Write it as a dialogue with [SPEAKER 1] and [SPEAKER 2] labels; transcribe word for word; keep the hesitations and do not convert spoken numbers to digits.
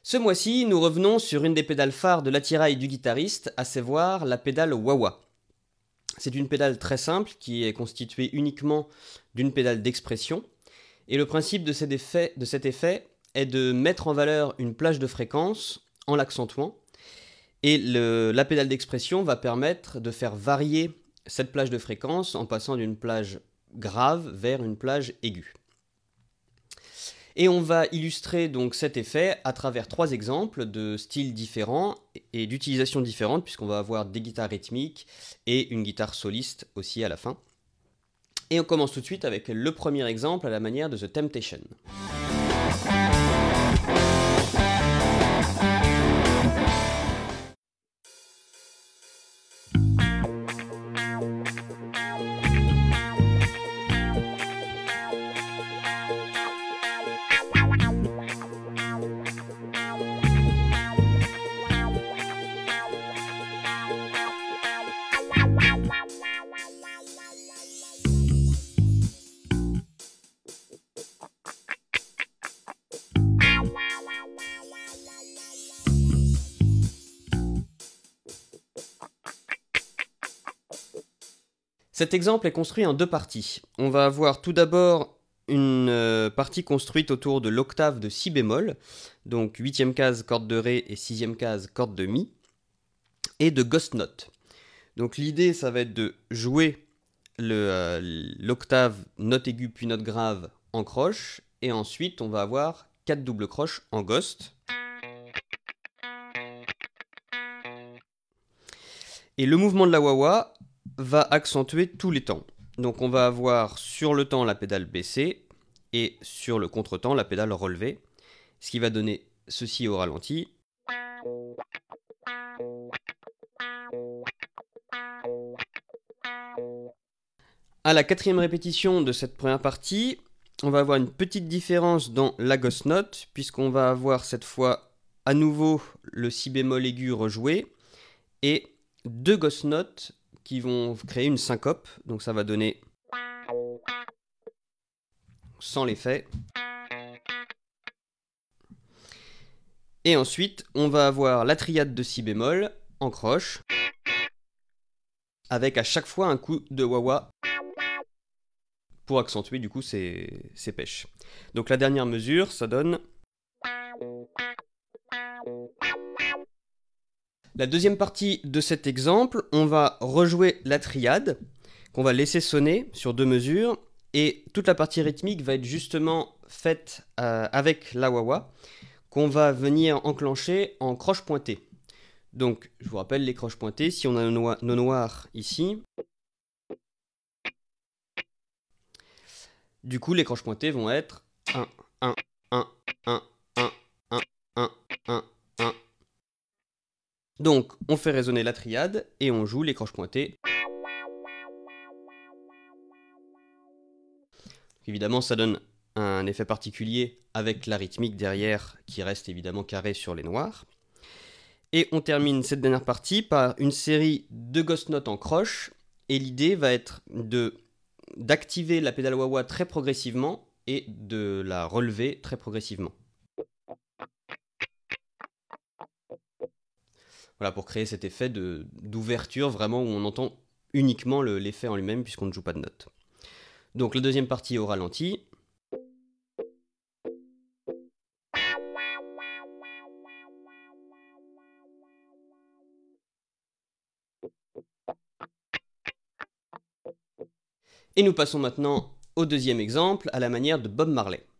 [SPEAKER 1] Ce mois-ci, nous revenons sur une des pédales phares de l'attirail du guitariste, à savoir la pédale wah-wah. C'est une pédale très simple qui est constituée uniquement d'une pédale d'expression, et le principe de cet effet, de cet effet est de mettre en valeur une plage de fréquence en l'accentuant, et le, la pédale d'expression va permettre de faire varier cette plage de fréquence en passant d'une plage grave vers une plage aiguë. Et on va illustrer donc cet effet à travers trois exemples de styles différents et d'utilisations différentes, puisqu'on va avoir des guitares rythmiques et une guitare soliste aussi à la fin. Et on commence tout de suite avec le premier exemple à la manière de The Temptation. Cet exemple est construit en deux parties. On va avoir tout d'abord une euh, partie construite autour de l'octave de si bémol, donc huitième case corde de ré et sixième case corde de mi, et de ghost note. Donc l'idée, ça va être de jouer le, euh, l'octave note aiguë puis note grave en croche, et ensuite on va avoir quatre doubles croches en ghost. Et le mouvement de la wah-wah va accentuer tous les temps. Donc on va avoir sur le temps la pédale baissée et sur le contre-temps la pédale relevée, ce qui va donner ceci au ralenti. À la quatrième répétition de cette première partie, on va avoir une petite différence dans la ghost note, puisqu'on va avoir cette fois à nouveau le si bémol aigu rejoué et deux ghost notes qui vont créer une syncope, donc ça va donner sans l'effet. Et ensuite, on va avoir la triade de si bémol en croche, avec à chaque fois un coup de wah-wah pour accentuer du coup ces, ces pêches. Donc la dernière mesure, ça donne... La deuxième partie de cet exemple, on va rejouer la triade, qu'on va laisser sonner sur deux mesures, et toute la partie rythmique va être justement faite euh, avec la wah-wah, qu'on va venir enclencher en croche pointée. Donc, je vous rappelle les croches pointées, si on a nos, no- nos noirs ici, du coup les croches pointées vont être un, un, un, un, un, un, un, un, un. Donc, on fait résonner la triade et on joue les croches pointées. Évidemment, ça donne un effet particulier avec la rythmique derrière qui reste évidemment carré sur les noirs. Et on termine cette dernière partie par une série de ghost notes en croche. Et l'idée va être de, d'activer la pédale wah-wah très progressivement et de la relever très progressivement. Voilà, pour créer cet effet de, d'ouverture vraiment où on entend uniquement le, l'effet en lui-même puisqu'on ne joue pas de notes. Donc la deuxième partie au ralenti. Et nous passons maintenant au deuxième exemple à la manière de Bob Marley.